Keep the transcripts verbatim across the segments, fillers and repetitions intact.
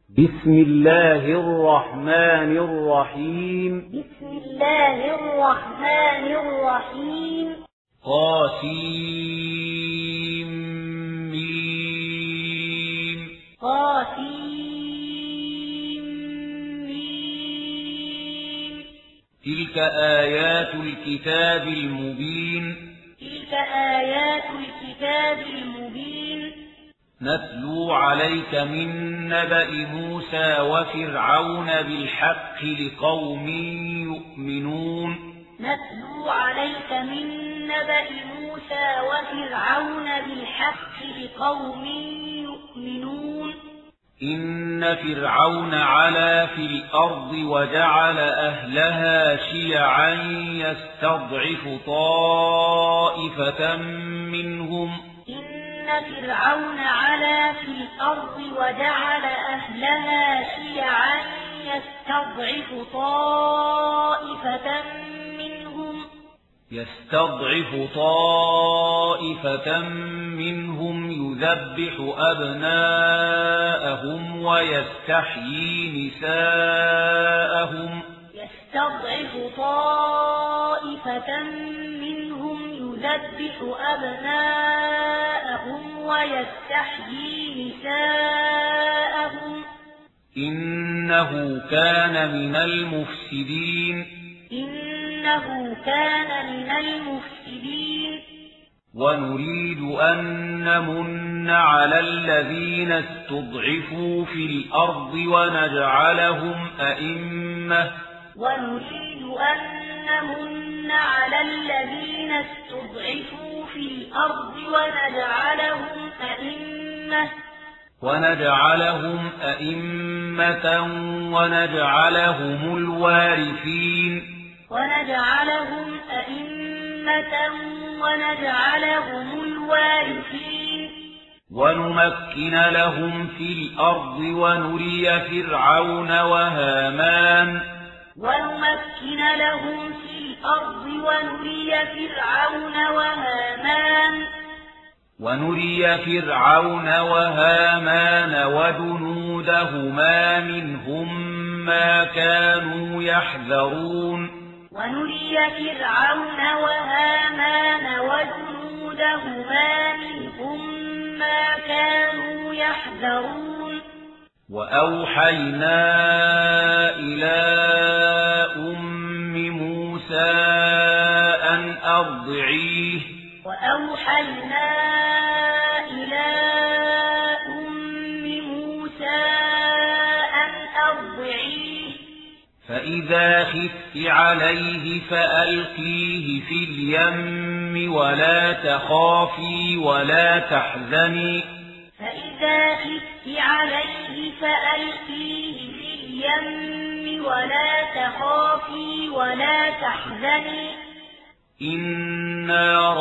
بسم الله الرحمن الرحيم بسم الله الرحمن الرحيم قاسم ميم قاسم ميم تلك آيات الكتاب المبين تلك آيات الكتاب المبين نتلو عليك من نبأ موسى وفرعون بالحق لقوم يؤمنون نتلو عليك من نبأ موسى وفرعون بالحق لقوم يؤمنون إن فرعون علا في الأرض وجعل أهلها شيعا يستضعف طائفة منهم إن فرعون علا في الأرض وجعل أهلها شيعا يستضعف طائفة منهم يستضعف طائفة منهم يذبح أبناءهم ويستحيي نساءهم يستضعف طائفة منهم يذبح أبناءهم ويستحيي نساءهم إنه كان من المفسدين إنه كان من المفسدين ونريد أن نمن على الذين استضعفوا في الأرض ونجعلهم أئمة ونريد أن نمن على الذين استضعفوا في الأرض ونجعلهم أئمة ونجعلهم أئمة ونجعلهم الوارثين ونجعلهم أئمة ونجعلهم الوارثين ونمكن لهم في الأرض ونري فرعون وهامان ونمكن لهم في الأرض ونري فرعون وهامان ونري فرعون وهامان وجنودهما منهم ما كانوا يحذرون ونري فرعون وهامان وجنودهما منهم ما كانوا يحذرون وأوحينا إلى أم موسى أن أرضعيه وأوحينا إلى أم موسى أن أرضعيه فإذا خفت عليه فألقيه في اليم ولا تخافي ولا تحزني فإذا خفت عليه فألقيه في اليم ولا تخافي ولا تحزني إنا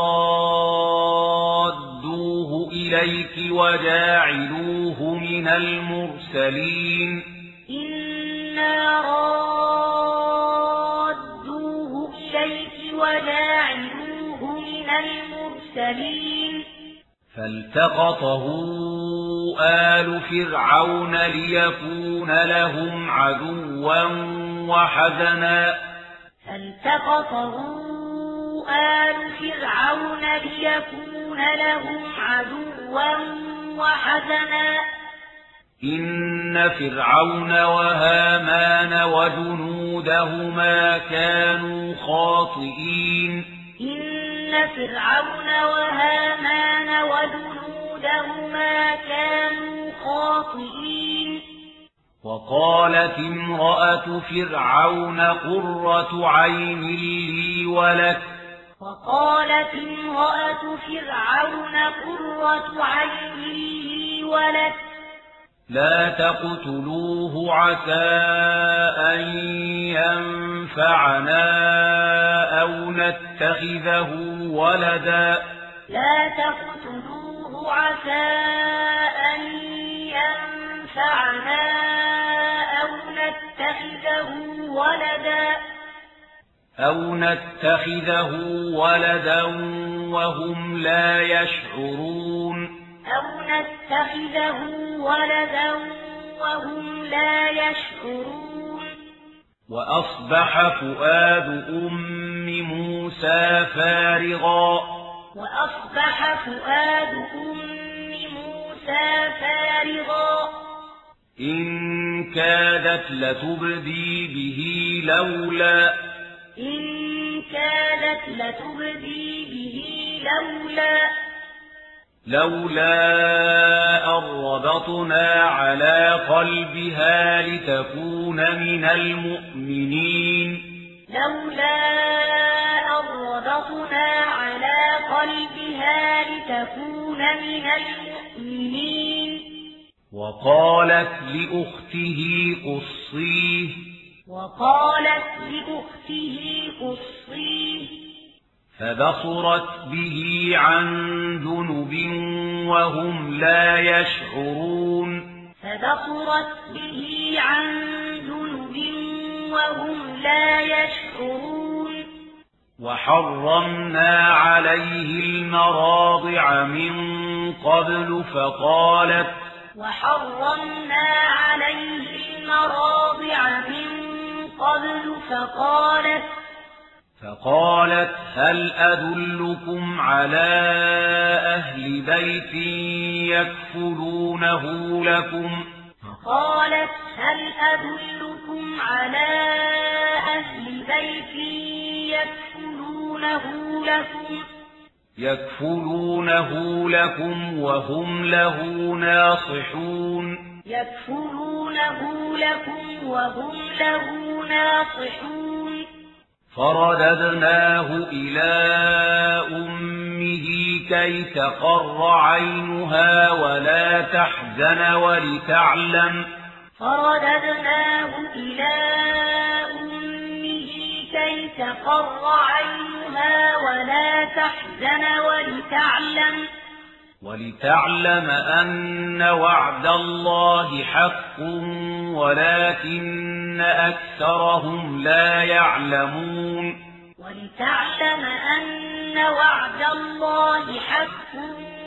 رادوه إليك وجاعلوه من المرسلين إنا رادوه إليك وجاعلوه من المرسلين فالتقطه آل فرعون ليكون لهم عدوا وحزنا فالتقطه آل فرعون ليكون لهم عدوا وحزنا إن فرعون وهامان وجنودهما كانوا خاطئين إن فرعون وهامان وجنودهما كانوا خاطئين وقالت امرأة فرعون قرة عين لي ولك وقالت امرأة فرعون قرة عين لي ولك لا تقتلوه عسى أن ينفعنا أو نتخذه ولدا لا تقتلوه عسى أن ينفعنا أو نتخذه ولدا أو نتخذه ولدا وهم لا يشعرون أو نتخذه ولدا وهم لا يشعرون وأصبح فؤاد أم موسى فارغا وأصبح فؤاد أم موسى فارغا إن كادت لتبدي به لولا إن كادت لتبدي به لولا لولا أن ربطنا على قلبها لتكون من المؤمنين لولا أن ربطنا على قلبها لتكون من المؤمنين وقالت لأخته قصيه وقالت لأخته قصيه فبصرت به عن جنب وهم لا يشعرون فبصرت به عن جنب وهم لا يشعرون وحرمنا عليه المراضع من قبل فقالت وحرمنا عليه المراضع من قبل فقالت فقالت هل أدلكم على أهل بيت يكفلونه لكم فقالت هل أدلكم على أهل بيت يكفلونه لكم يكفلونه لكم وهم له ناصحون يكفلونه لكم وهم له ناصحون فرددناه إلى أمه كي تقر عينها ولا تحزن ولتعلم فرددناه إلى أمه كي تقر عينها ولا تحزن ولتعلم ولتعلم أن وعد الله حق ولكن أكثرهم لا يعلمون ولتعلم أن وعد الله حق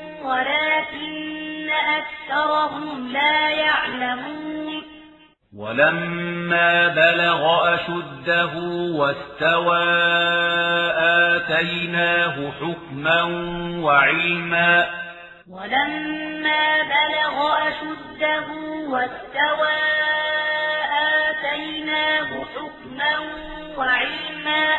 ولكن أكثرهم لا يعلمون ولما بلغ أشده واستوى آتيناه حكما وعلما ولما بلغ أشده واستوى آتيناه حكما وعلما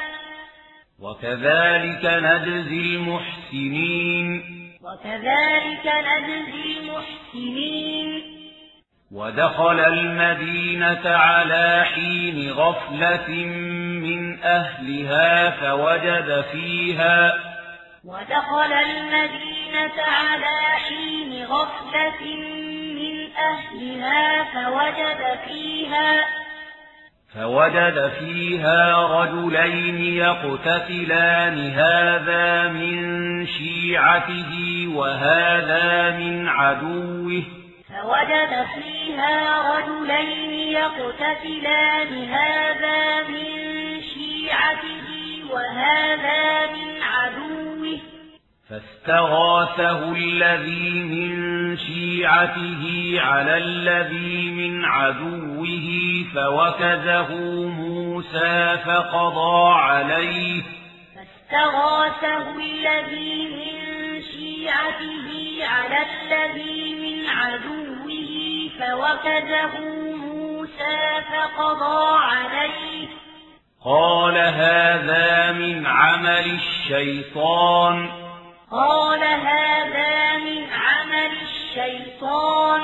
وكذلك نجزي المحسنين وكذلك نجزي المحسنين ودخل المدينة على حين غفلة من أهلها فوجد فيها ودخل المدينة على حين غفلة من أهلها فوجد فيها فوجد فيها رجلين يقتتلان هذا من شيعته وهذا من عدوه فوجد فيها رجلين يقتتلان هذا من شيعته وهذا من عدوه فاستغاثه الذي من شيعته على الذي من عدوه فوكزه موسى فقضى عليه فاستغاثه الذي من شيعته على الذي من عدوه فوكزه موسى فقضى عليه قال هذا من عمل الشيطان قال هذا من عمل الشيطان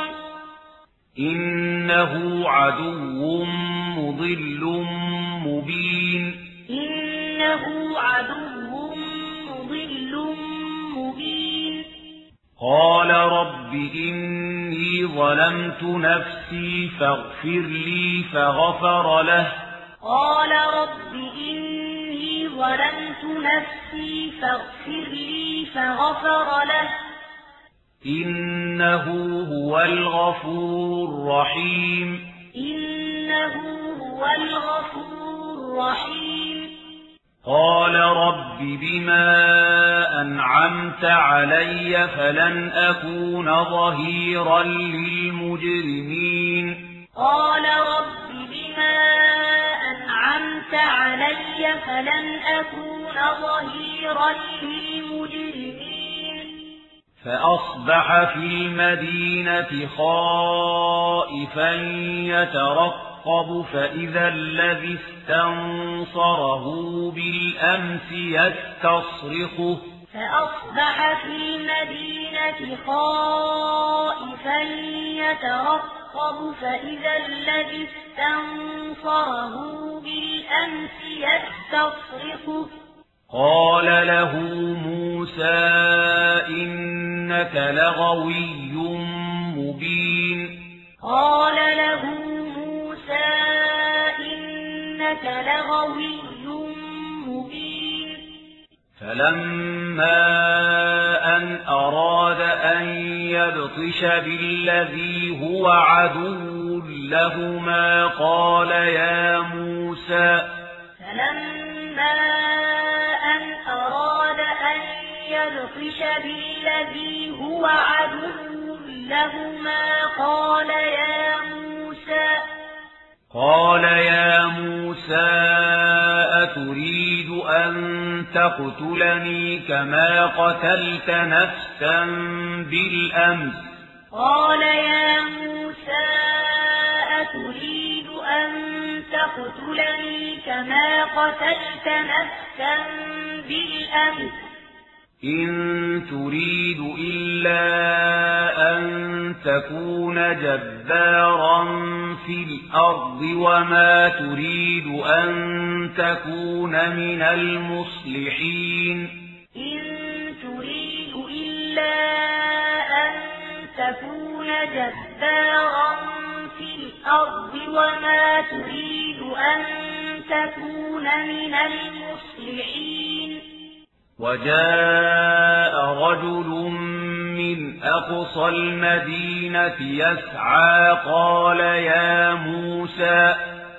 إنه عدو مضل مبين إنه عدو مضل مبين قال رب إني ظلمت نفسي فاغفر لي فغفر له قال رب إني ظلمت نفسي فاغفر لي فغفر له إنه هو الغفور الرحيم إنه هو الغفور الرحيم قال رب بما أنعمت علي فلن أكون ظهيرا للمجرمين قال رب فلن أكون ظهيرا للمجرمين فأصبح في المدينة خائفا يترقب فإذا الذي استنصره بالأمس يستصرخه فأصبح في المدينة خائفا يترقب فإذا الذي استنصره بالأمس يستصرخه قال له موسى إنك لغوي مبين قال له موسى إنك لغوي مبين فلما أن أراد أن يبطش بالذي هو عدو لهما قال يا موسى فلما أن أراد أن يبطش بالذي هو عدو لهما قال يا موسى قال يا موسى أتريد أن تقتلني كما قتلت نفسا بالأمس قال يا موسى أتريد أن تقتلني كما قتلت نفسا بالأمس إن تريد إلا أن تكون جبارا في الأرض وما تريد أن تكون من المصلحين إن تريد إلا أن تكون جبارا في الأرض وما تريد أن تكون من المصلحين وجاء رجل من أقصى المدينة يسعى قال يا موسى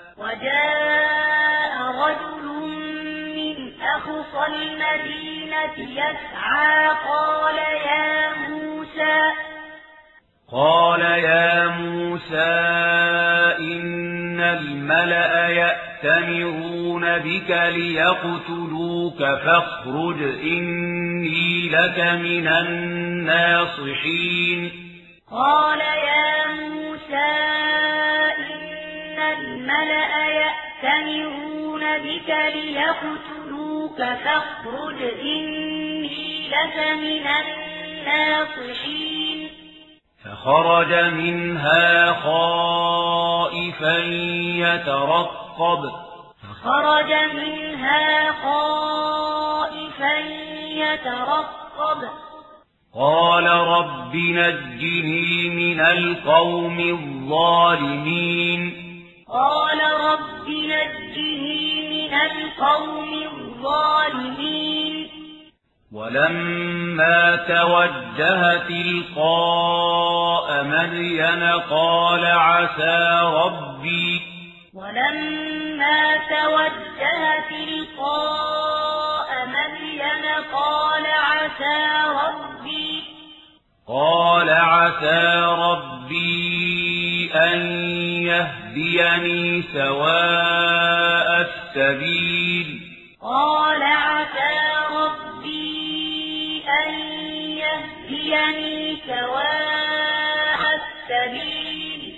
وجاء رجل من أقصى المدينة يسعى قال يا موسى قال يا موسى إن الملأ يأتمرون بك ليقتلوك فاخرج إني لك من الناصحين قال يا موسى إن الملأ يأتمرون بك ليقتلوك فاخرج إني لك من الناصحين فخرج منها خائفا يترقب فخرج منها خائفا يترقب قال رب نجني من القوم الظالمين قال رب نجني من القوم الظالمين ولما توجه تلقاء مدين قال عسى ربي ولما توجه تلقاء مدين قال عسى ربي قال عسى ربي أن يهديني سواء السبيل قال عسى ربي أن يهديني سواء السبيل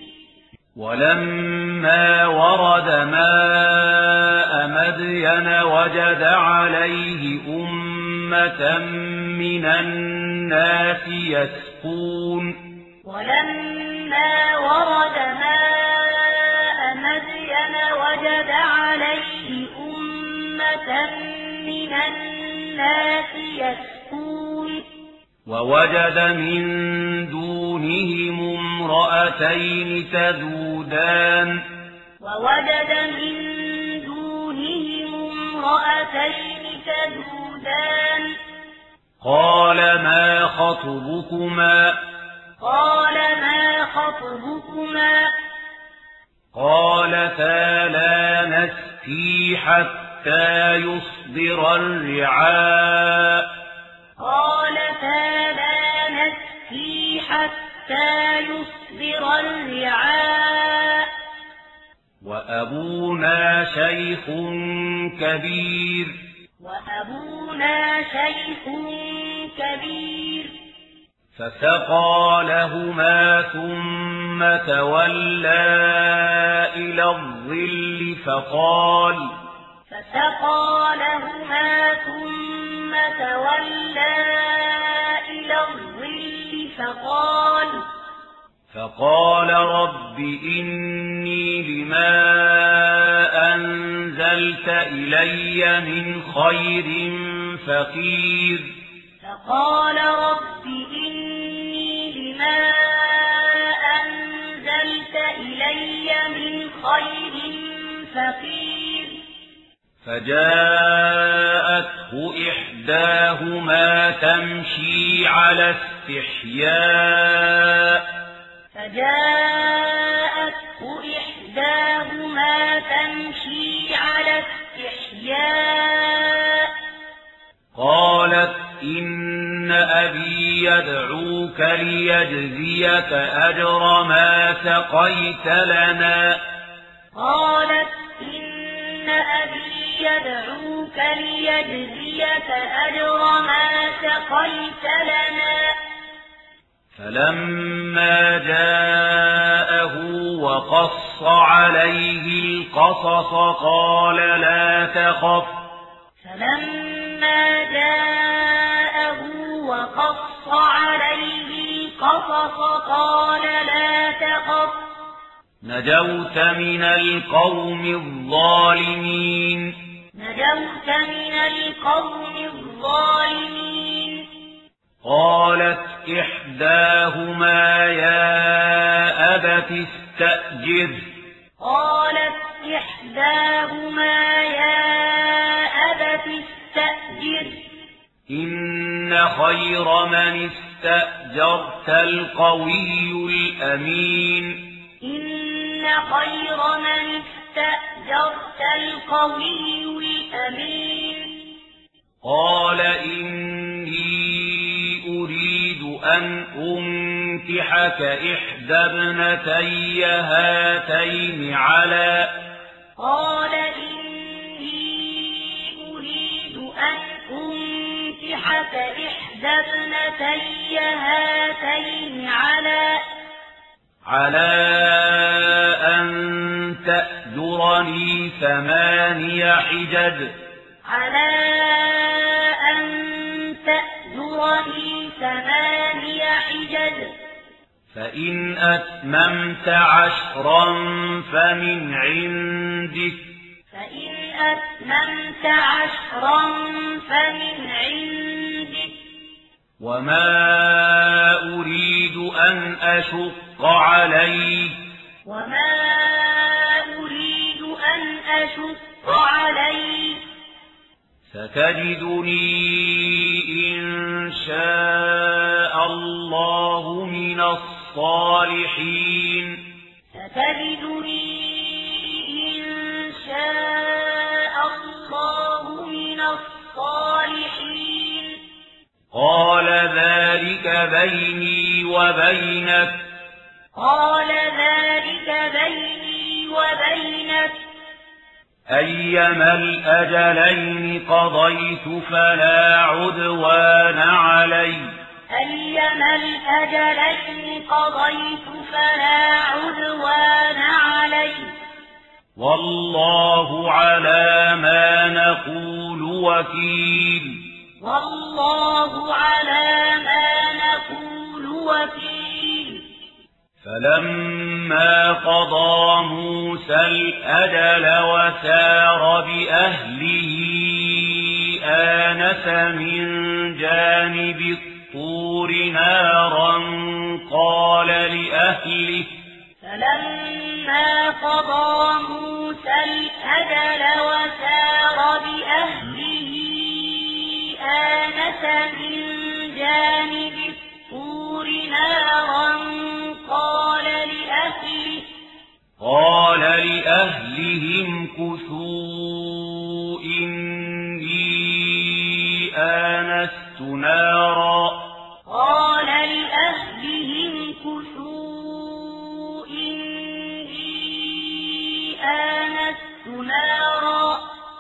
ولما ورد ماء مدين وجد عليه أمة من الناس يسقون ولما ورد ماء مدين وجد عليه أمة من الناس يسقون ووجد من دونهم امرأتين تذودان ووجد من دونهم امرأتين تذودان قال ما خطبكما قال ما خطبكما قالتا لا نسقي حتى يصدر الرعاء قالتا لا نسقي حتى يصدر الرعاء وأبونا شيخ كبير وأبونا شيخ كبير فسقى لهما ثم تولى إلى الظل فقال فسقى لهما ثم تولى إلى الظل فقال فقال رب إني لما أنزلت إلي من خير فقير فقال رب إني لما أنزلت إلي من خير فقير فجاءته إحداهما تمشي على استحياء فجاءته إحداهما تمشي على استحياء قالت إن أبي يدعوك ليجزيك أجر ما سقيت لنا قالت إن أبي يدعوك ليجزيك أجر ما سقيت لنا فلما جاءه وقص عليه القصص قال لا تخف فلما جاءه وقص عليه القصص قال لا تخف نجوت من القوم الظالمين نجوت من القوم الظالمين قالت إحداهما يا أبت استأجر قالت إحداهما يا أبت استأجر إن خير من استأجرت القوي الأمين إن خير من استأجرت القوي الأمين قال إني أريد أن أنكحك إحدى ابنتي هاتين على قال إني أريد أن أنكحك إحدى ابنتي هاتين على على أن تأجرني ثماني حجج على أن تأجرني ثماني حجج فإن أتممت عشرا فمن عندك فإن أتممت عشرا فمن عندك وما أريد أن أشق عليك وما أريد أن أشق عليك ستجدني إن شاء الله من الصالحين ستجدني إن شاء الله من الصالحين قال ذلك بيني وبينك قال ذلك بيني وبينك أيما الأجلين قضيت فلا عدوان علي أيما الأجلين قضيت فلا عدوان علي والله على ما نقول وكيل والله على ما نقول وكيل فلما قضى موسى الأجل وسار بأهله آنس من جانب الطور نارا قال لأهله فلما قضى موسى الأجل وسار بأهله آنس من جانب الطور نارا قال لأهله قال لأهلهم كثوا إني آنست نارا قال لأهلهم كثوا إني آنست نارا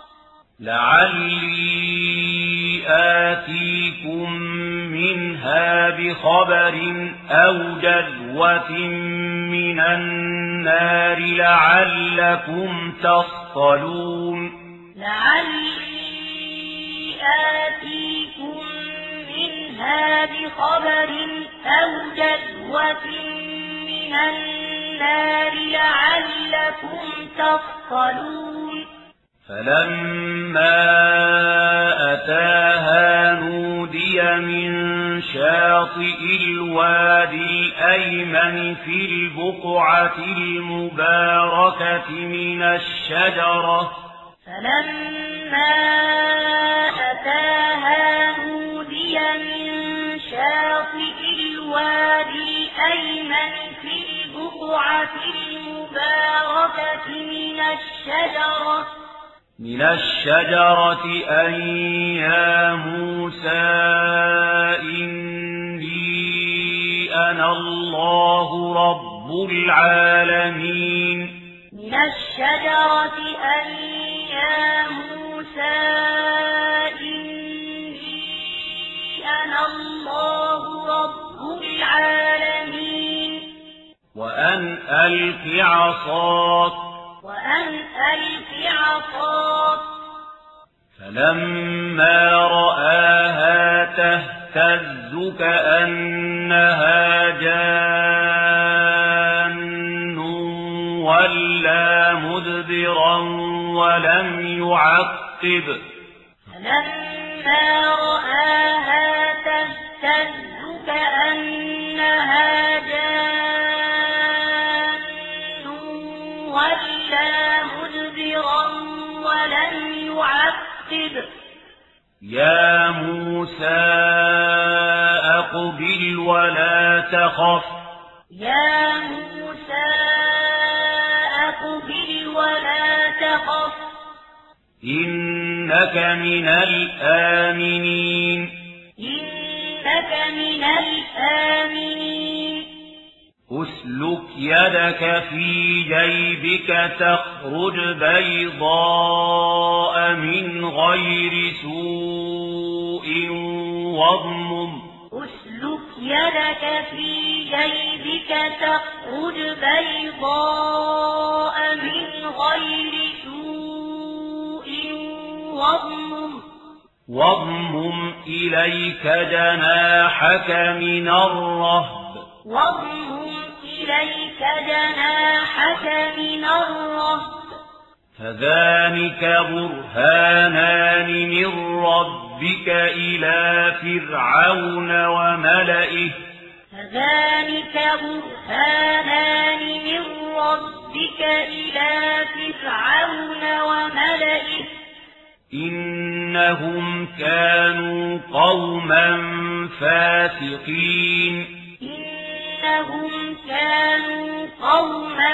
لعلي آتيكم منها بخبر أو جذوة من النار لعلكم تصطلون لعلي آتيكم منها بخبر أو جذوة من النار لعلكم تصطلون فلما أتاها نودي من شاطئ الوادي الأيمن في البقعة المباركة من الشجرة فلما أتاها نودي من شاطئ الوادي الأيمن في البقعة المباركة من الشجرة من الشجرة أن يا موسى إني أنا الله رب العالمين من الشجرة أن يا موسى إني أنا الله رب العالمين وأن ألق عصاك وأن ألق عصاك فلما رآها تهتز كأنها جان ولا مدبرا ولم يعقب فلما رآها تهتز كأنها جان ولا مدبرا ولم يعقب يا موسى أقبل ولا تخف يا موسى أقبل ولا تخف إنك من الآمنين إنك من الآمنين أسلك يدك في جيبك تخرج بيضاء من غير سوء واضمم أسلك يدك في جيبك تخرج بيضاء من غير سوء واضمم واضمم إليك جناحك من الرهب واضمم إليك جناحك من الرهب فذلك برهانان من ربك إلى فرعون وملئه فذلك برهانان من ربك إلى فرعون وملئه إنهم كانوا قوما فاسقين إنهم كانوا قوما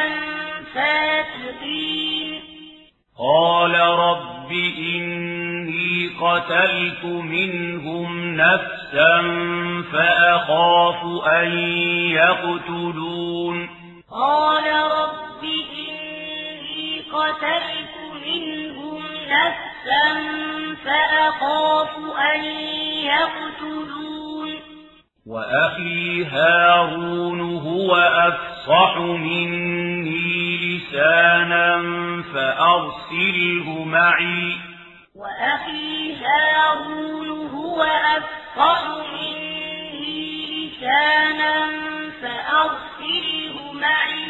فاسقين قال رب إني قتلت منهم نفسا فأخاف أن يقتلون قال رب إني قتلت منهم نفسا فأخاف أن يقتلون وأخي هارون هو أفصح مني لسانا فأرسله معي وأخي هارون هو أفصح مني لسانا فأرسله معي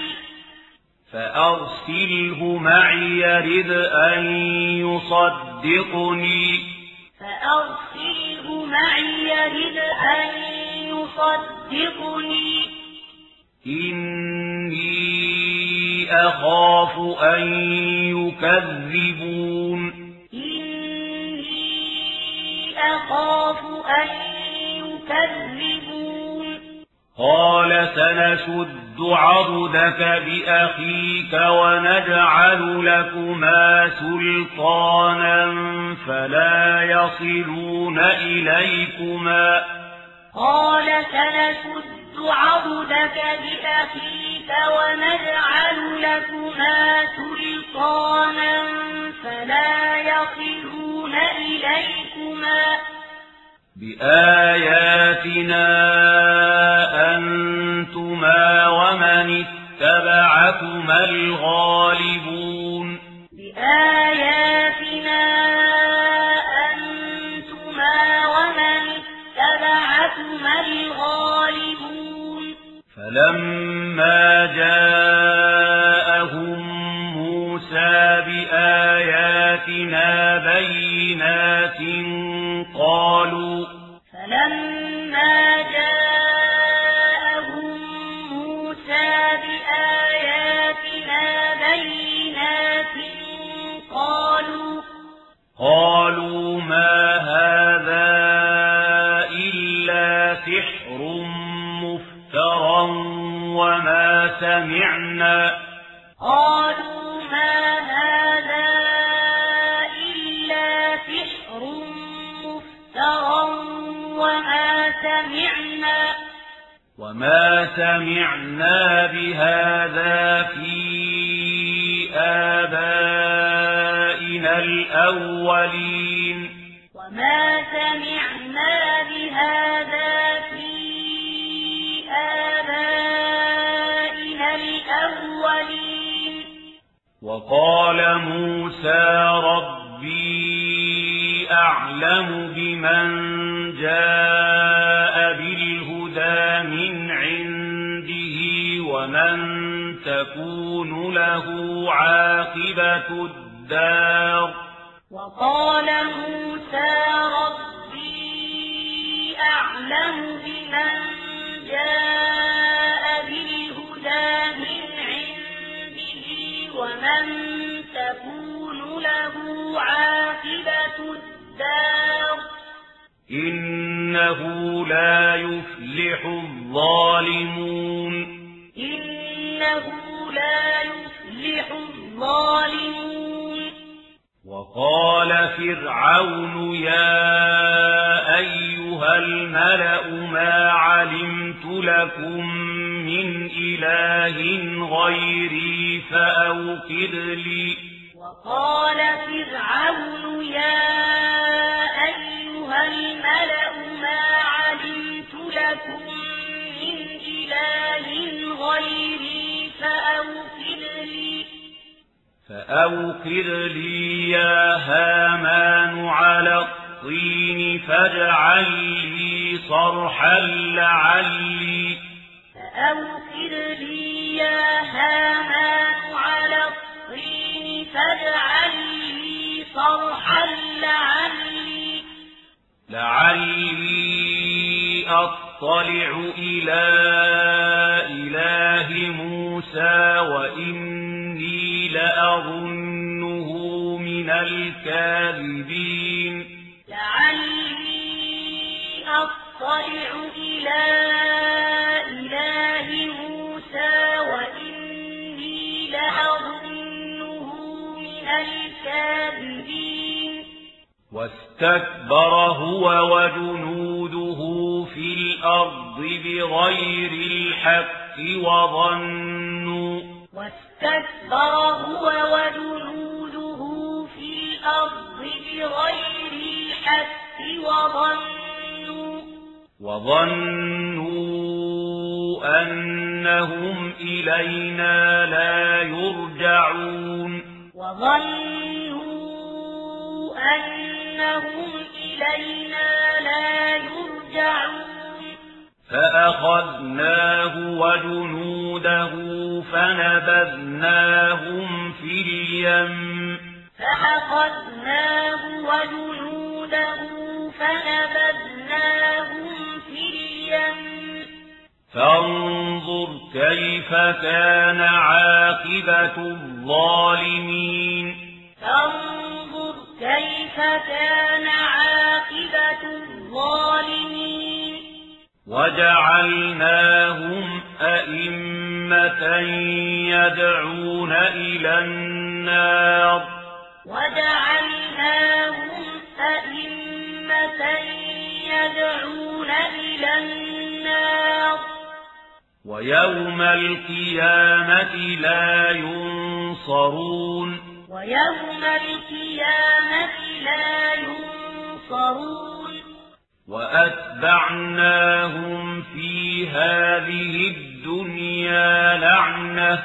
فأرسله معي يرد أن يصدقني فأرسله معي يرد أن يصدقني إني أخاف أن يكذبون إني أخاف أن يكذبون قال سنشد عضدك بأخيك ونجعل لكما سلطانا فلا يصلون إليكما قال سنشد عضدك بأخيك ونجعل لكما سلطانا فلا يصلون إليكما بآياتنا أنتما ومن اتبعكما الغالبون بآياتنا أنتما ومن اتبعكما الغالبون فلما جاءهم موسى بآياتنا بينات قالوا فلما جاءهم موسى بآياتنا بينات قالوا قالوا ما هذا إلا سحر مفترى وما سمعنا قالوا ما هذا إلا سحر مفترى وما سمعنا وما سمعنا بهذا في آبائنا الأولين وما سمعنا بهذا في آبائنا الأولين وقال موسى ربي أعلم بمن جاء بالهدى من عنده ومن تكون له عاقبة الدار وقال موسى ربي أعلم بمن جاء بالهدى من عنده ومن تكون له عاقبة الدار إنه لا يفلح الظالمون إنه لا يفلح الظالمون وقال فرعون يا أيها الملأ ما علمت لكم من إله غيري فأوقد لي وقال فرعون يا أيها الملأ ما علمت لكم من إله غيري فأوقد لي فأوقد لي يا هامان على الطين فاجعل لي صرحا لعلي فأوقد لي يا هامان على الطين فاجعل لي صرحا لعلي لعلي أطلع إلى إله موسى وإني لأظنه من الكاذبين لعلي أطلع إلى إله موسى وإني لأظنه من الكاذبين واستكبر هو وجنوده في الأرض بغير الحق وظنوا واستكبر هو وجنوده في الأرض بغير الحق وظنوا وظنوا أنهم إلينا لا يرجعون وظنوا أنهم إلينا لا يرجعون فأخذناه وجنوده فنبذناهم في اليم فأخذناه وجنوده فنبذناهم في اليم فانظر كيف كان عاقبة الظالمين فانظر كيف كان عاقبة الظالمين وجعلناهم أئمة يدعون إلى النار وجعلناهم أئمة يدعون إلى النار ويوم القيامة لا ينصرون ويوم القيامة لا ينصرون وأتبعناهم في هذه الدنيا لعنة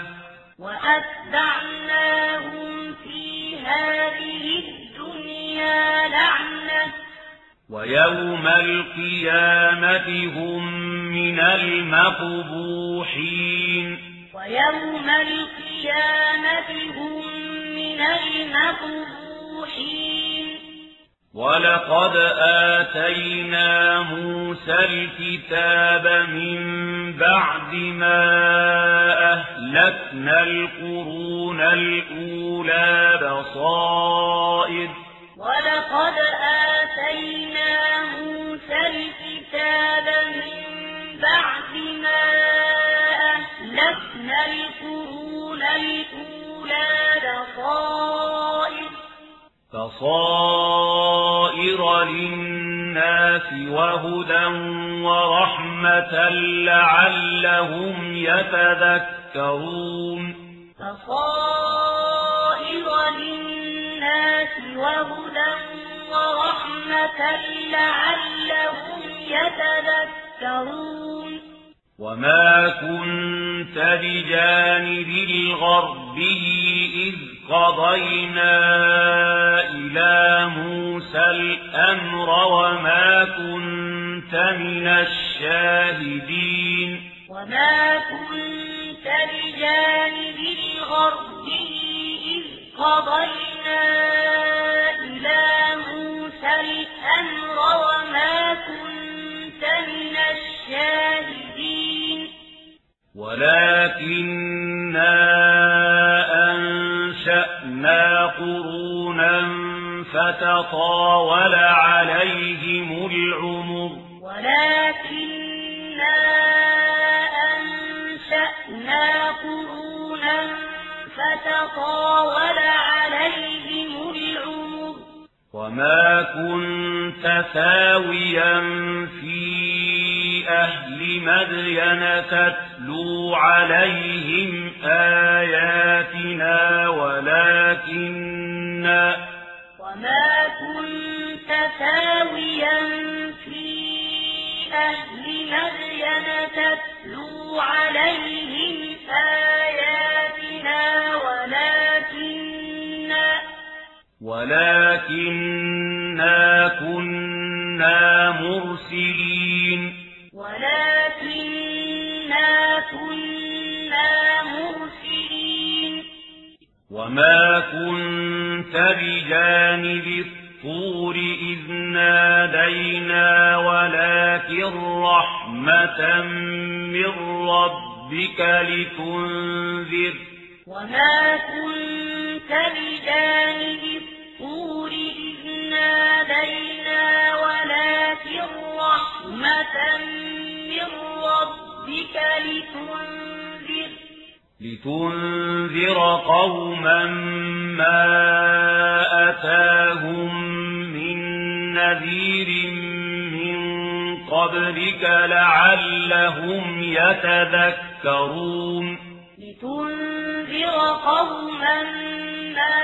وأتبعناهم في هذه الدنيا لعنة ويوم القيامة هم من المقبوحين ويوم القيامة هم من المقبوحين ولقد آتينا موسى الكتاب من بعد ما أهلكنا القرون الأولى بصائر ولقد آتينا موسى الكتاب من بعد ما أهلكنا القرون الأولى بصائر بصائر للناس وهدى ورحمة لعلهم يتذكرون بصائر للناس وهدى ورحمة لعلهم يتذكرون وما كنت بجانب الغربي إذ قضينا إلى موسى الأمر وما كنت من الشاهدين وما كنت بجانب الغربي إذ قضينا إلى موسى الأمر وما كنت من الشاهدين ولكننا أنشأنا قرونا فتطاول عليهم العمر ولكننا أنشأنا قرونا فتطاول عليهم العمر وما كنت ثاويا في أهل مدين تتلو عليهم آياتنا ولكننا وما كنت ثاويا في أهل مدين تتلو عليهم آياتنا ولكننا ولكننا كنا مرسلين ولكننا كنا مرسلين وما كنت بجانب الطور إذ نادينا ولكن رحمة من ربك لتنذر وما كنت بجانب الطور إذ نادينا ولكن رحمة من ربك لتنذر لتنذر قوما ما أتاهم من نذير من قبلك لعلهم يتذكرون لتنذر قوما ما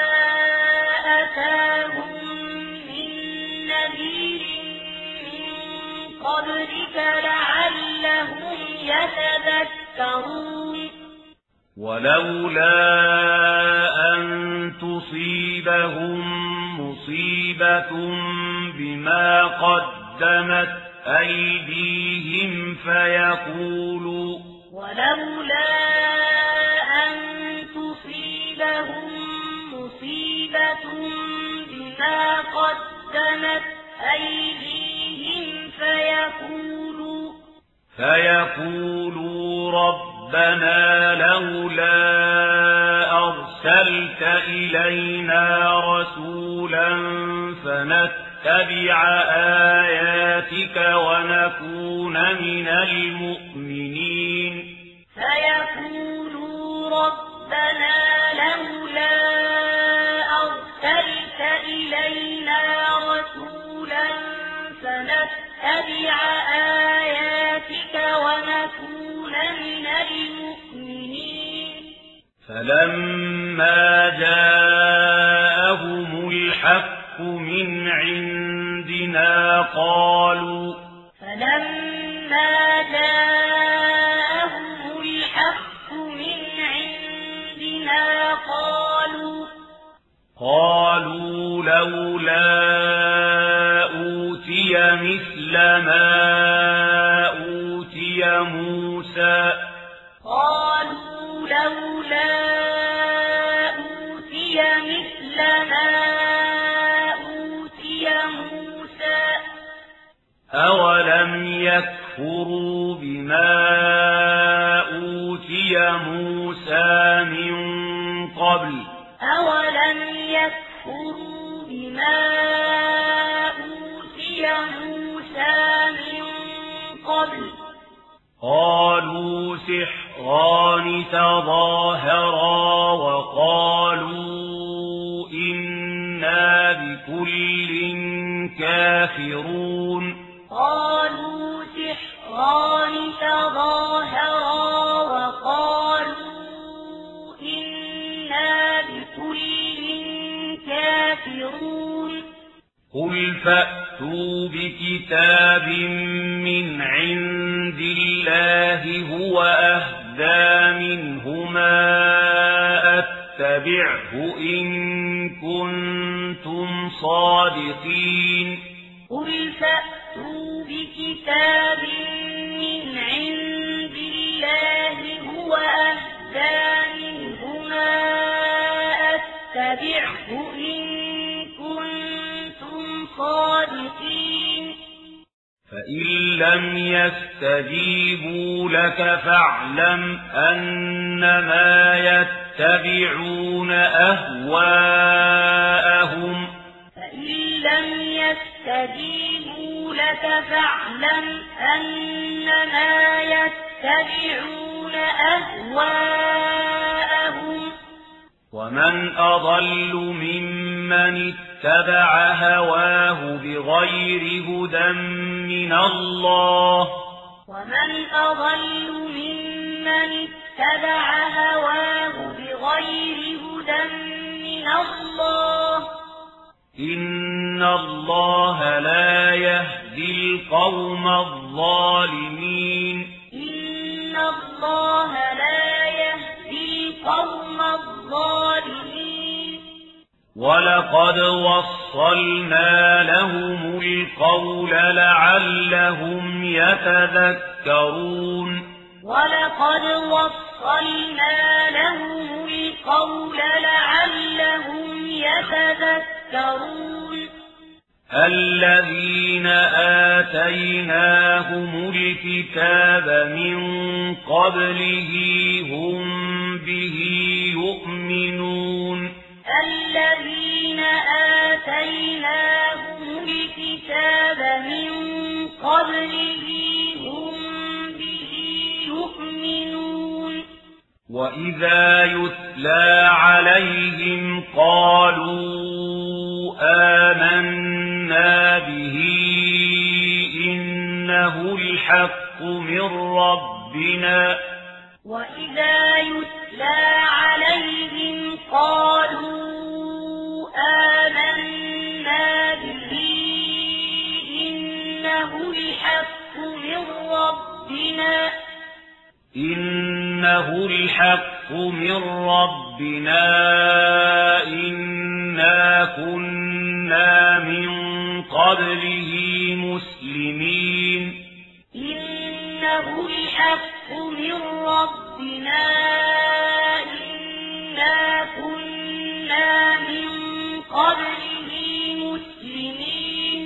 أتاهم من نذير من قبلك لعلهم يتذكرون ولولا أن تصيبهم مصيبة بما قدمت أيديهم فيقولوا ولولا أن تصيبهم مصيبة بما قدمت أيديهم فيقولوا فيقولوا ربنا لولا أرسلت إلينا رسولا فنتبع آياتك ونكون من المؤمنين فيقولوا ربنا لولا أرسلت إلينا رسولا فنتبع آياتك ونكون من المؤمنين فلما جاء الحق من عندنا قالوا فلما جاءهم الحق من عندنا قالوا قالوا لولا أوتي مثل ما أوتي موسى قالوا لولا أوتي مثل ما أوتي موسى أولم يكفروا بما أوتي موسى من قبل أولم يكفروا بما أوتي موسى من قبل قالوا سحران تظاهرا وقالوا إنا بكل كافرون قالوا سحران تظاهرا وقالوا إنا بكل كافرون قل فأتوا بكتاب من عند الله هو أهدى منهما أتبعه إن كنتم صادقين قل فأتوا بكتاب من عند الله هو أهدى منهما أتبعه إن كنتم صادقين فإن لم يستجيبوا لك فاعلم أنما يتبعون أهواءهم فإن لم يستجيبوا لك فاعلم أنما يتبعون أهواءهم ومن أضل ممن اتبع هواه بغير هدى من الله ومن أضل ممن اتبع هواه بغير هدى من الله إن الله لا يهدي القوم الظالمين إن الله لا يهدي القوم الظالمين ولقد وصلنا لهم القول لعلهم يتذكرون ولقد وصلنا لهم القول لعلهم يتذكرون الذين آتيناهم الكتاب من قبله هم به يؤمنون الذين آتيناهم الكتاب من قبله هم به يؤمنون وإذا يتلى عليهم قالوا آمنا به إنه الحق من ربنا وإذا يتلى عليهم قالوا آمنا به إنه الحق من ربنا إنه الحق من ربنا إنا كنا من قبله مسلمين إنه الحق من ربنا إنا كنا من قبله مسلمين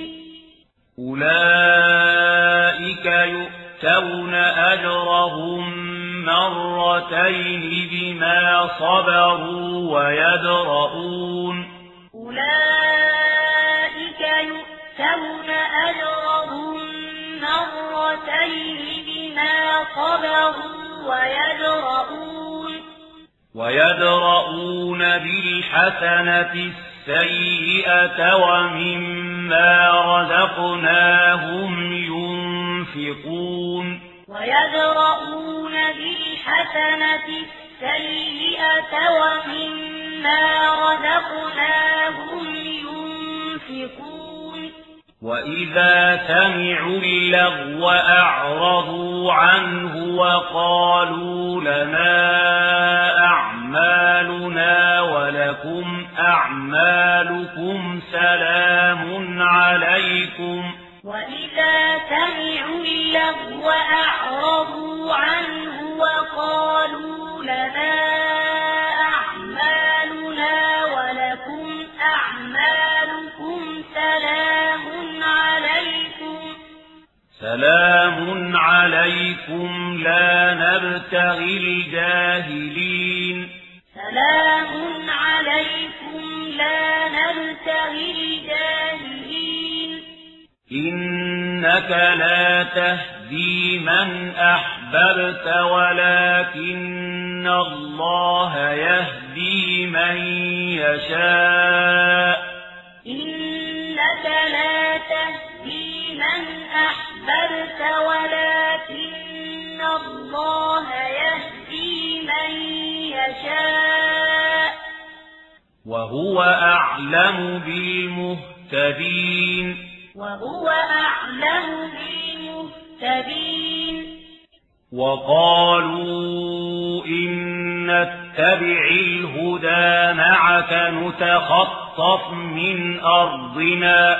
أولئك يؤتون أجرهم مرتين بما صبروا ويدرؤون أولئك يؤتون أجرهم مرتين بما صبروا ويدرؤون ويدرؤون بالحسنة السيئة ومما رزقناهم ينفقون ويدرؤون بالحسنة السيئة ومما رزقناهم ينفقون مشركون وإذا سمعوا اللغو أعرضوا عنه وقالوا لنا أعمالنا ولكم أعمالكم سلام عليكم وإذا سمعوا اللغو أعرضوا عنه وقالوا لنا أعمالنا ولكم أعمالكم سلام عليكم سلام عليكم لا نبتغي الجاهلين سلام عليكم لا نبتغي الجاهلين إنك لا تهدي من أحببت ولكن الله يهدي من يشاء إنك لا تهدي من أحببت ولكن الله يهدي من يشاء وهو أعلم بالمهتدين وهو أعلم بالمهتدين وقالوا إن نتبع الهدى معك نتخطف من أرضنا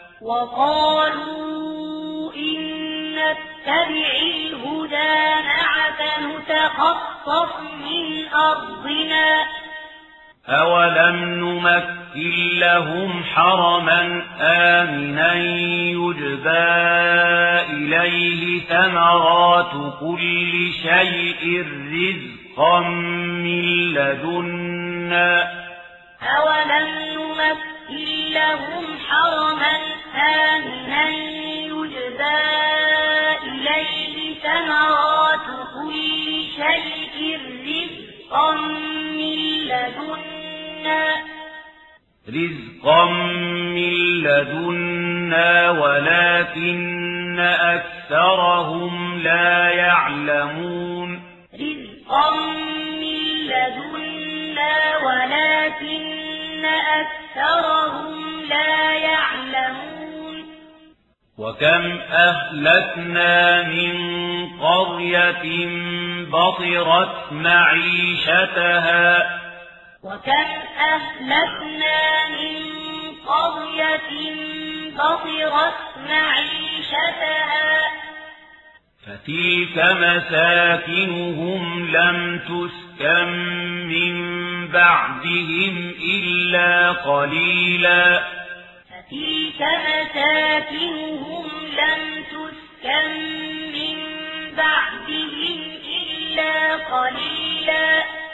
وقالوا إن نتبع الهدى معك نتخطف من أرضنا أولم نمكن لهم حرما آمنا يجبى إليه ثمرات كل شيء رزقا من لدنا أولم نمكن لهم حرما آمنا يجبى إليه ثمرات كل شيء رزقا من لدنا رزقا من لدنا ولكن أكثرهم لا يعلمون رزقا من لدنا ولكن أكثرهم لا يعلمون وكم أهلكنا من قرية بطرت معيشتها وكم أهلكنا من قرية بطرت معيشتها فتلك مساكنهم لم تسكن من بعدهم إلا قليلا فتلك مساكنهم لم تسكن من بعدهم إلا قليلا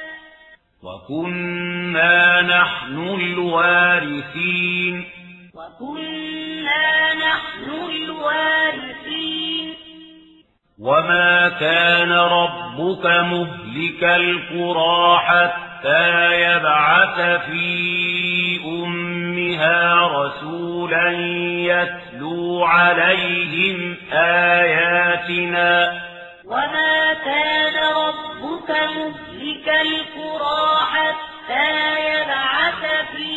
وكنا نحن الوارثين وكنا نحن الوارثين وما كان ربك مهلك القرى حتى يبعث في أمها رسولا يتلو عليهم آياتنا وما كان ربك مهلك القرى حتى يبعث في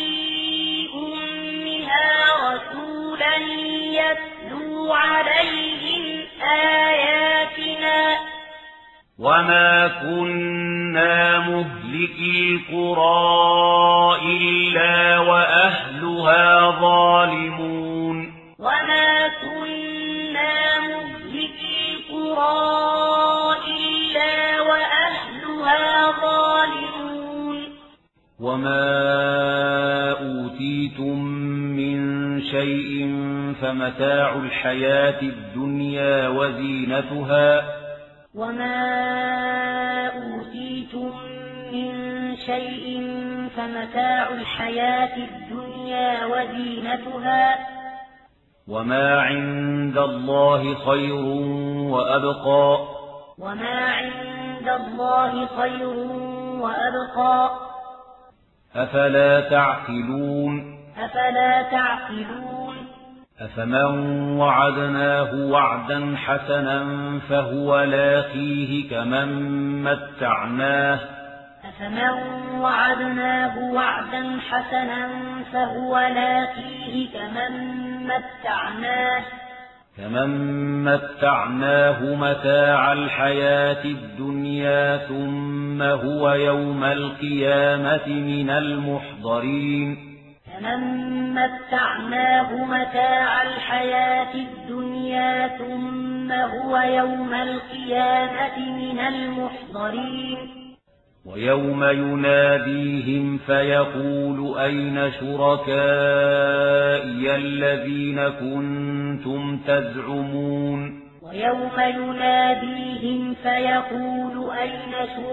أمها رسولا يتلو عليهم آياتنا وما كنا مهلكي القرى إلا وأهلها ظالمون وما كنا مهلكي القرى إلا وأهلها ظالمون وما أوتيتم من شيء فمتاع الحياة الدنيا وزينتها وما أوتيتم من شيء فمتاع الحياة الدنيا وزينتها وما عند الله خير وأبقى وما عند الله خير وأبقى أفلا تعقلون أفلا تعقلون أفمن وعدناه وعدا حسنا فهو لاقيه كمن متعناه أفمن وعدناه وعدا حسنا فهو لاقيه كمن متعناه كمن متعناه متاع الحياة الدنيا ثم هو يوم القيامة من المحضرين كمن متعناه متاع الحياة الدنيا ثم هو يوم القيامة من المحضرين ويوم يناديهم فيقول أين شركائي الذين كنتم تزعمون ويوم يناديهم فيقول أين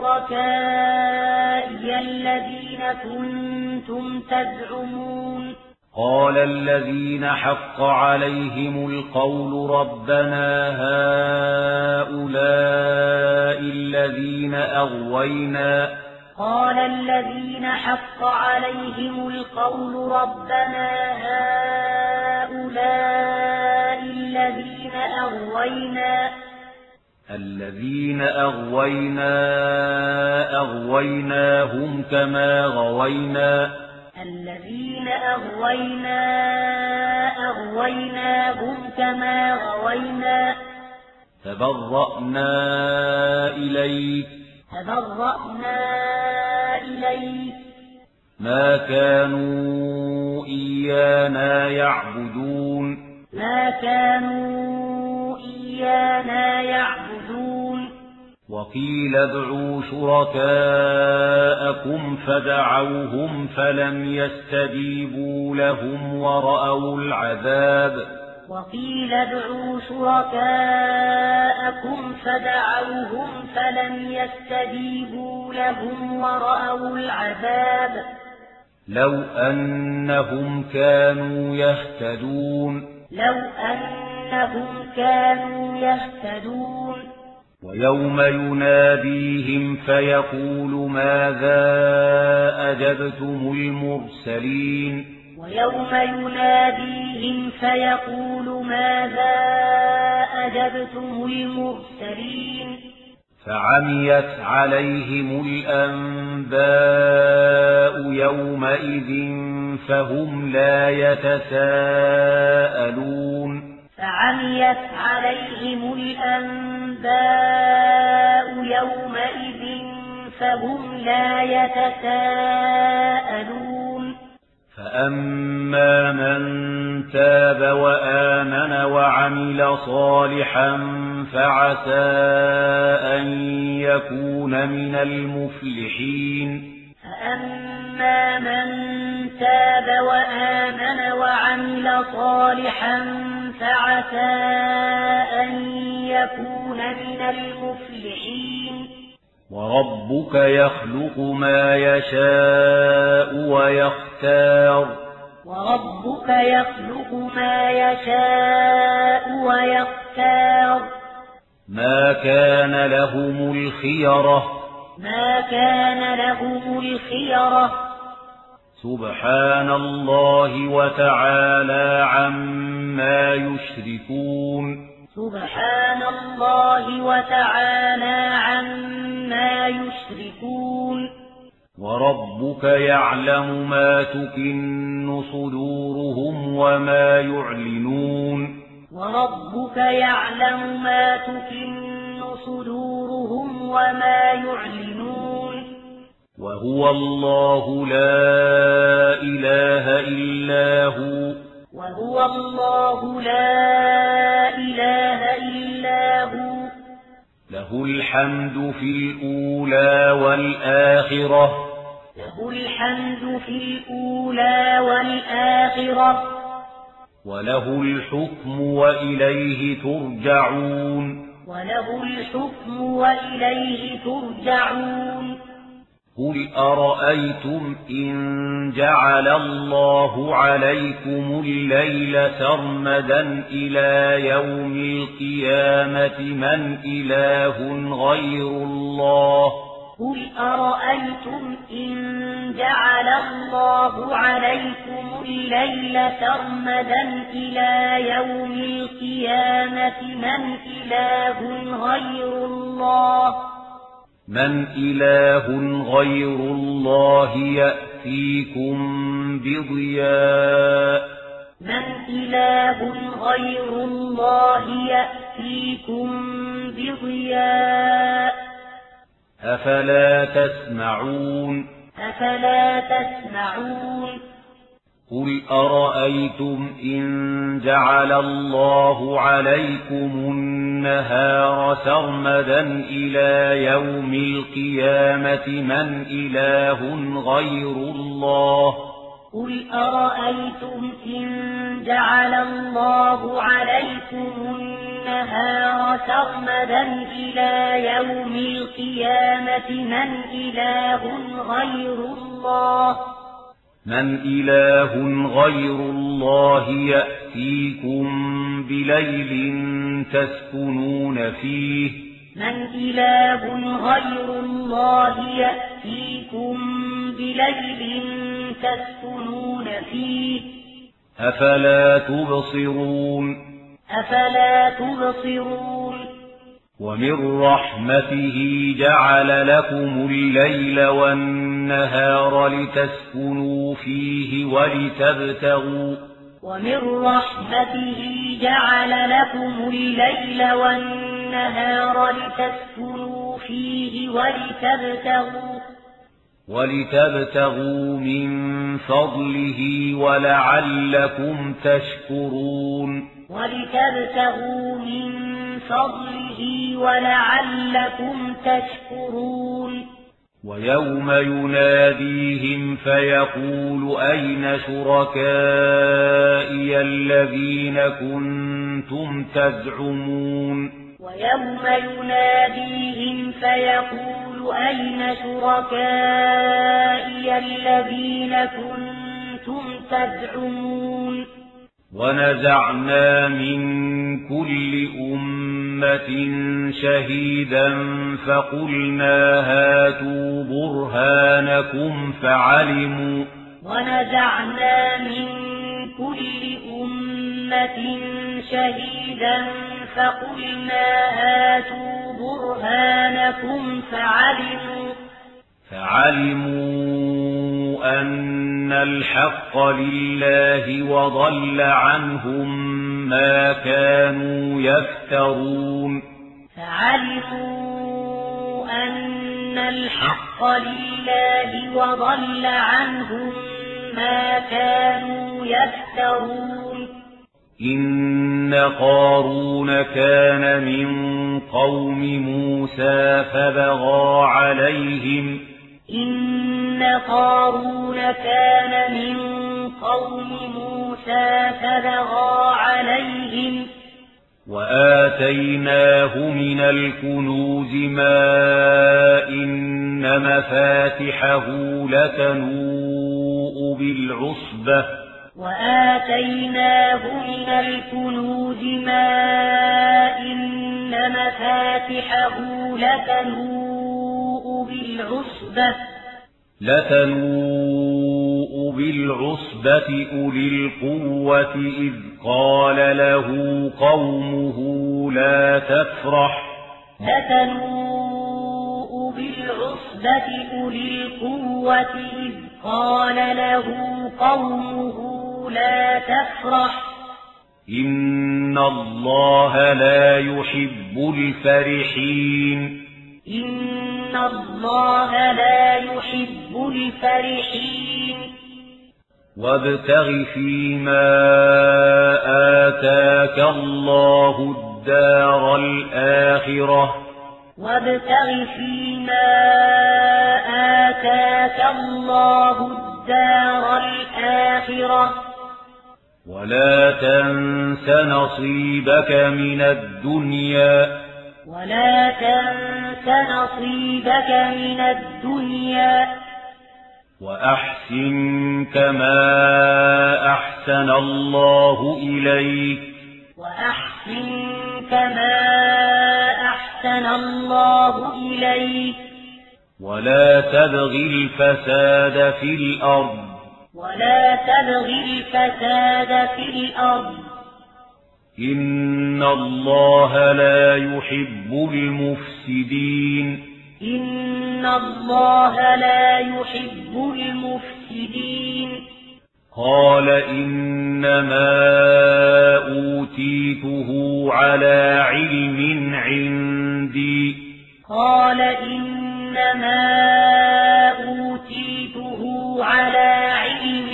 شركائي الذين كنتم تزعمون قال الذين حق عليهم القول ربنا هؤلاء الذين أغوينا قال الذين حق عليهم القول ربنا هؤلاء الذين أغوينا الذين أغوينا أغويناهم كما غوينا الذين أغوينا أغويناهم كما غوينا تبرأنا إليك تبرأنا إليك ما كانوا إيانا يعبدون ما كانوا إيانا يعبدون وقيل ادعوا شركاءكم فدعوهم فلم يستجيبوا لهم ورأوا العذاب وقيل ادعوا شركاءكم فدعوهم فلم يستجيبوا لهم ورأوا العذاب لو أنهم كانوا يهتدون لو أنهم كانوا يهتدون ويوم يناديهم فيقول ماذا أجبتم المرسلين ويوم يناديهم فيقول ماذا أجبتم المرسلين فعميت عليهم الأنباء يومئذ فهم لا يتساءلون فعميت عليهم الأنباء يومئذ فهم لا يتساءلون فأما من تاب وآمن وعمل صالحا فعسى أن يكون من المفلحين فأما من تاب وآمن وعمل صالحا فعسى أن يكون من المفلحين وربك يخلق ما يشاء ويختار وربك يخلق ما يشاء ويختار ما كان لهم الخيرة ما كان لهم الخيرة سبحان الله وتعالى عما يشركون سبحان الله وتعالى عما يشركون وربك يعلم ما تكن صدورهم وما يعلنون وربك يعلم ما تكن صدورهم وما يعلنون وهو الله لا إله إلا هو وهو الله لا إله إلا هو له الحمد في الأولى والآخرة له الحمد في الأولى والآخرة وله الحكم وإليه ترجعون وله الحكم وإليه ترجعون قل أرأيتم إن جعل الله عليكم الليل سرمدا إلى يوم القيامة من إله غير الله قل أرأيتم إن جعل الله عليكم الليل سرمدا إلى يوم القيامة من إله غير الله من إله غير الله يأتيكم بضياء من إله غير الله يأتيكم بضياء أفلا تسمعون أفلا تسمعون قل أرأيتم إن جعل الله عليكم النهار سرمدا إلى يوم القيامة من إله غير الله قل أرأيتم إن جعل الله عليكم النهار سرمدا إلى يوم القيامة من إله غير الله من إله غير الله يأتيكم بليل تسكنون فيه من إله غير الله يأتيكم بليل تسكنون فيه أفلا تبصرون أفلا تبصرون ومن رحمته جعل لكم الليل والنهار لتسكنوا فيه ولتبتغوا ومن رحمته جعل لكم الليل والنهار لتسكنوا فيه ولتبتغوا ولتبتغوا من فضله ولعلكم تشكرون ولتبتغوا من فضله ولعلكم تشكرون ويوم يناديهم فيقول أين شركائي الذين كنتم تزعمون ويوم يناديهم فيقول أين شركائي الذين كنتم تزعمون ونزعنا من كل أمة شهيدا فقلنا هاتوا برهانكم فعلموا ونزعنا من كل أمة شهيدا فقلنا هاتوا برهانكم فعلموا فعلموا أن الحق لله وضل عنهم ما كانوا يفترون فعلموا أن الحق لله وضل عنهم ما كانوا يفترون إن قارون كان من قوم موسى فبغى عليهم إن قارون كان من قوم موسى فبغى عليهم وآتيناه من الكنوز ما إن مفاتحه لتنوء بالعصبة وآتيناه من الكنوز ما إن مفاتحه لتنوء بالعصبة لتنوء بالعصبة أولي القوة إذ قال له قومه لا تفرح لتنوء بالعصبة أولي القوة إذ قال له قومه لا تفرح إن الله لا يحب الفرحين إن الله لا يحب الفرحين وابتغ فيما آتاك الله الدار الآخرة وابتغ فيما آتاك الله الدار الآخرة ولا تنس نصيبك من الدنيا ولا تنس نصيبك من الدنيا وأحسن كما أحسن الله إليك وأحسن كما أحسن الله إليك ولا تبغ الفساد في الأرض ولا تبغ الفساد في الأرض إن الله لا يحب المفسدين إن الله لا يحب المفسدين. قال إنما أوتيته على علم عندي قال إنما أوتيته على علم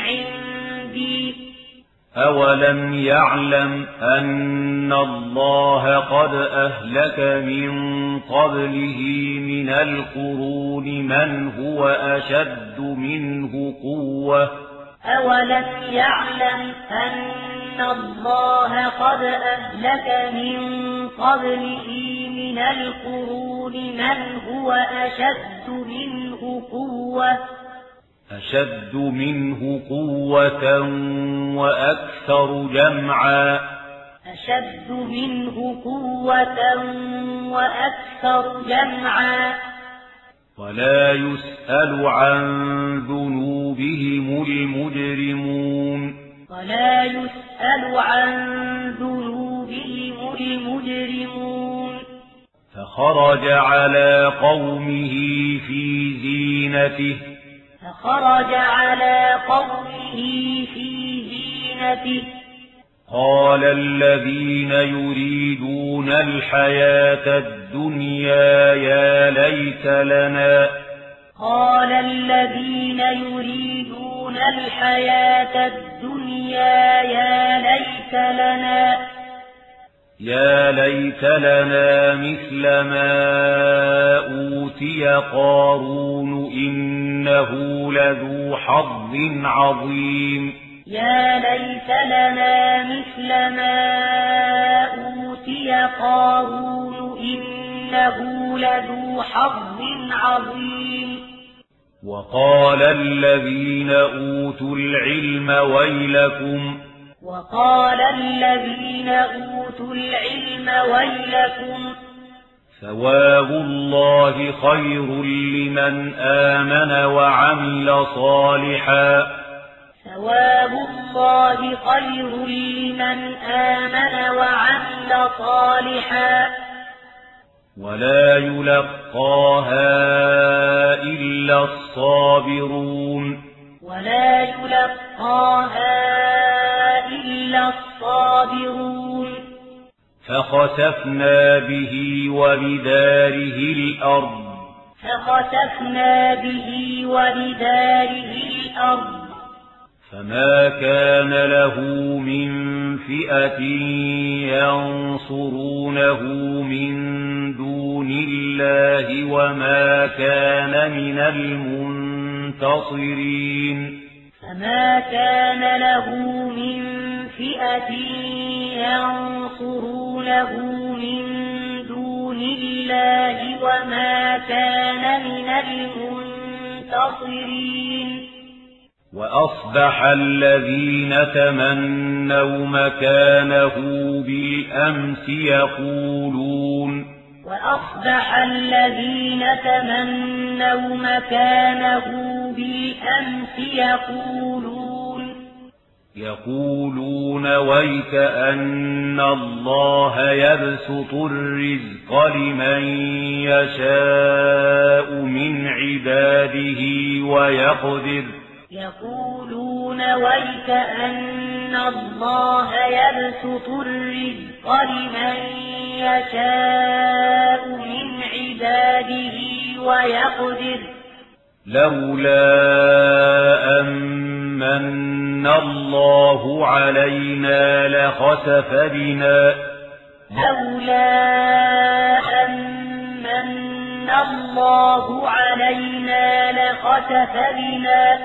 عندي أولم يعلم أن الله قد أهلك من قبله من القرون من هو أشد منه قوة أولم يعلم أن الله قد أهلك من قبله من القرون من هو أشد منه قوة أشد منه قوة وأكثر جمعا أشد منه قوة وأكثر جمعا ولا يسأل عن ذنوبهم المجرمون ولا يسأل عن ذنوبهم المجرمون. فخرج على قومه في زينته فخرج على قومه في زينته قال الذين يريدون الحياة الدنيا يا ليت لنا قال الذين يريدون الحياة الدنيا يا ليت لنا يا ليت لنا مثل ما أوتي قارون إنه لذو حظ عظيم يا ليت لنا مثل ما أوتي قارون إنه لذو حظ عظيم. وقال الذين أوتوا العلم ويلكم وقال الذين أوتوا العلم ويلكم ثواب الله خير لمن آمن وعمل صالحا ثواب الله خير لمن آمن وعمل صالحا ولا يلقاها إلا الصابرون ولا يلقاها إلا الصابرون. فخسفنا به وبداره الأرض فخسفنا به وبداره الأرض فما كان له من فئة ينصرونه من دون الله وما كان من المنتصرين. فما كان له من فئة ينصرونه من دون الله وما كان من المنتصرين. وأصبح الذين تمنوا مكانه بالأمس يقولون وأصبح الذين تمنوا مكانه بالأمس يقولون يقولون ويك أن الله يبسط الرزق لمن يشاء من عباده ويقدر يقولون ويك أن الله يبسط الرزق لمن يشاء من عباده ويقدر لولا أمن الله علينا لخسف بنا لولا أمن الله علينا لخسف بنا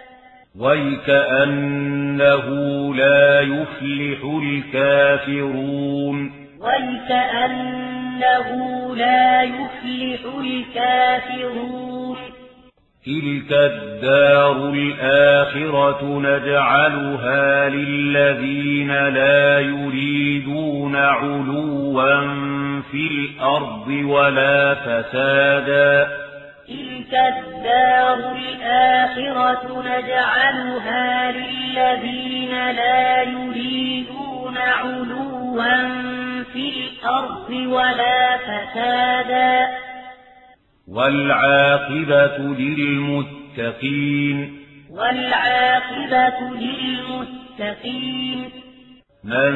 ويكأنه لا يفلح الكافرون ويكأنه لا يفلح الكافرون. تلك الدار الآخرة نجعلها للذين لا يريدون علوا في الأرض ولا فسادا تلك الدار الآخرة نجعلها للذين لا يريدون علوا في الأرض ولا فسادا والعاقبة للمتقين والعاقبة للمتقين من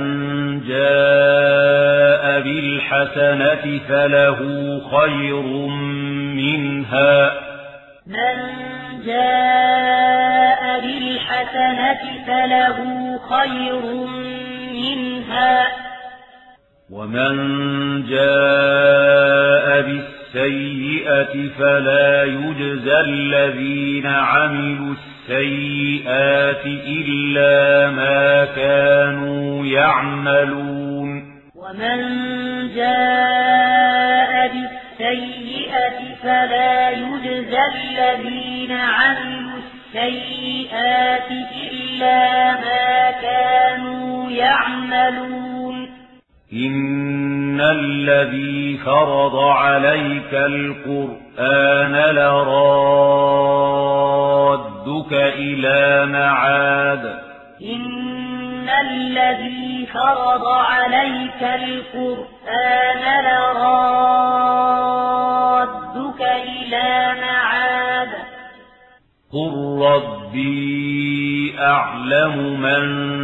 جاء بالحسنة فله خير منها من جاء بالحسنة فله خير منها ومن جاء بالسيئة فلا يجزى الذين عملوا السيئات إلا ما كانوا يعملون ومن جاء بالسيئة فلا يجزى الذين عملوا السيئات إلا ما كانوا يعملون إن الذي فرض عليك القرآن لرادك إلى معاد إن الذي فرض عليك القرآن لرادك إلى معاد قل ربي أعلم من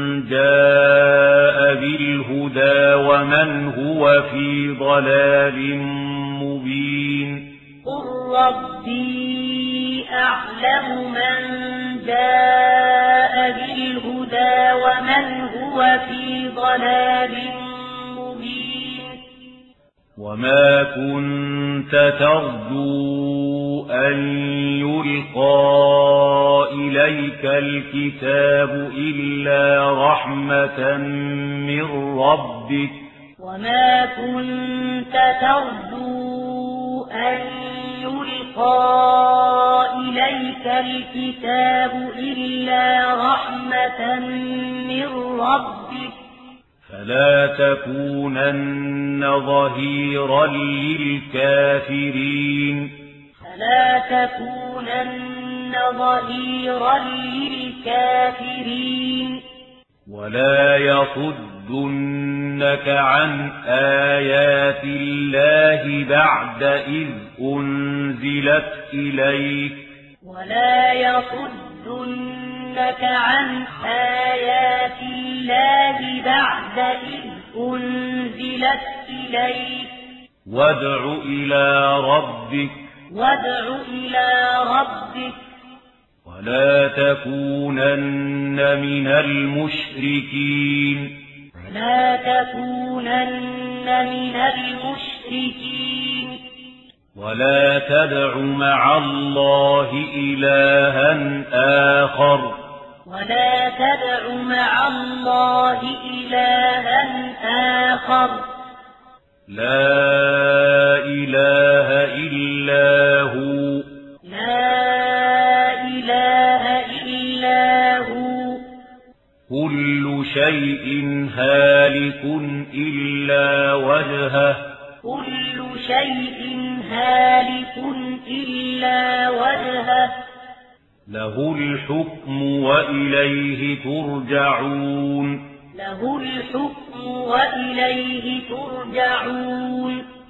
جاء بالهدى ومن هو في ضلال مبين قل ربي أعلم من جاء بالهدى ومن هو في ضلال مبين وما كنت ترجو أن يلقى إليك الكتاب إلا رحمة من ربك وما كنت ترجو أن يلقى إليك الكتاب إلا رحمة من ربك فلا تكونن ظهيرا للكافرين فلا تكونن ظهيرا للكافرين ولا يصدنك عن آيات الله بعد إذ أنزلت إليك ولا يصدنك عن آيات الله بعد إذ أنزلت إليك وادع إلى ربك وادع إلى ربك ولا تكونن من المشركين ولا تكونن من المشركين ولا تدع مع الله إلها آخر ولا تدع مع الله إلها آخر لا إله إلا هو لا إله إلا هو كل شيء هالك إلا وجهه كل شيء هالك إلا وجهه له الحكم وإليه ترجعون له الحكم وإليه ترجعون